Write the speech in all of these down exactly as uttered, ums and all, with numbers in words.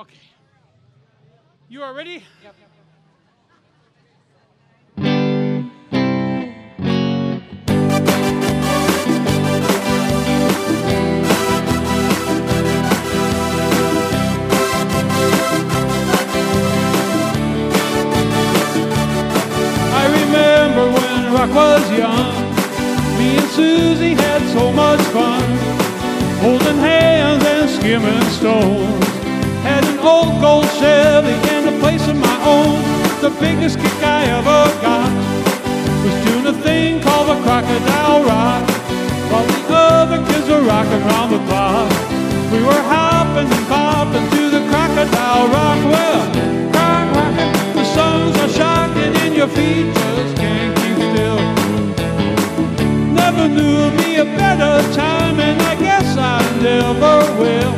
Okay. You are ready? Yep. I remember when rock was young. Me and Susie had so much fun, holding hands and skimming stones. Had an old gold Chevy and a place of my own. The biggest kick I ever got was doing a thing called the Crocodile Rock, while the other kids were rocking around the clock. We were hopping and bopping to the Crocodile Rock. Well, rock, rockin', the songs are shocking and your feet just can't keep still. Never knew me a better time, and I guess I never will.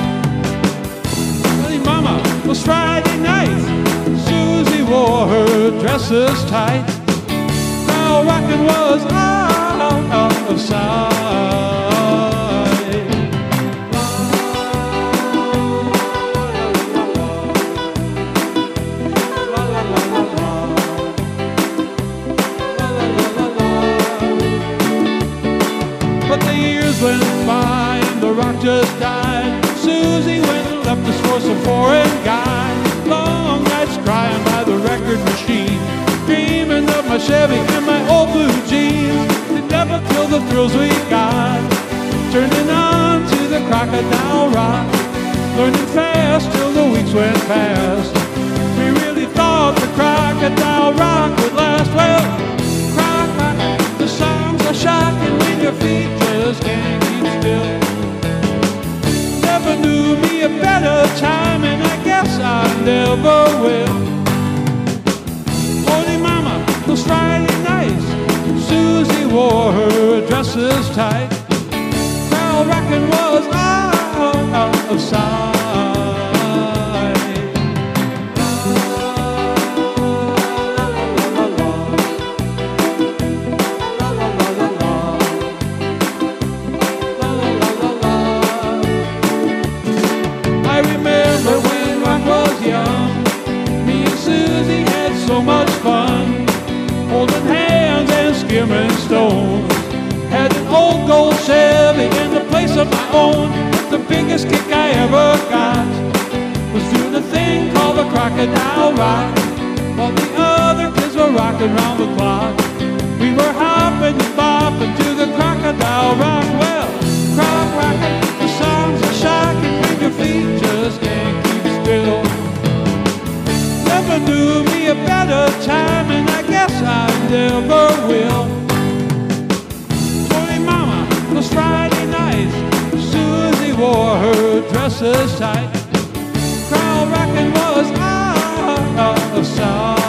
Hey mama, it was Friday night. Susie wore her dresses tight. Now rockin' was out of sight. But the years went by and the rock just died. Susie went and left us for some foreign guy. Long nights crying by the record machine, dreaming of my Chevy and my old blue jeans. They never killed the thrills we got, turning on to the Crocodile Rock, learning fast till the weeks went past. We really thought the Crocodile Rock would last. Well, croc, rock, the songs are shocking when your feet just can't keep still. Never knew me a better time, and I guess I never will. Holy mama, those Friday nights, Susie wore her dresses tight. Crowd rockin' was out of sight. I remember when rock was young. Me and Susie had so much fun, holding hands and skimming stones. Had an old gold Chevy and a place of my own. The biggest kick I ever got was doing a thing called the Crocodile Rock, while the other kids were rocking round the clock. We were hopping and bopping to the Crocodile Rock. Well, croc rockin', the songs are shocking when your feet just can't keep still. Never knew me a better time, and I guess I never will. Holy mama, those Friday nights, Susie wore her dresses tight. Crowd rockin' was out of sight.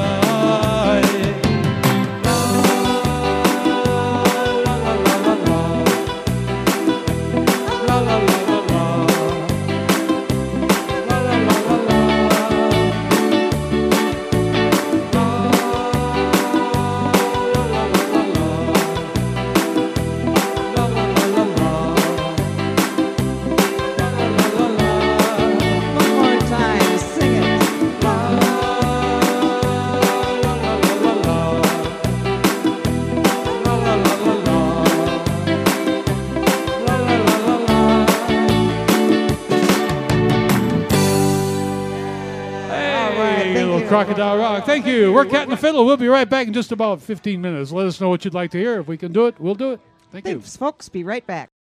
Crocodile Rock. Thank you. We're Cat and the Fiddle. We'll be right back in just about fifteen minutes. Let us know what you'd like to hear. If we can do it, we'll do it. Thank you. Thanks, folks. Be right back.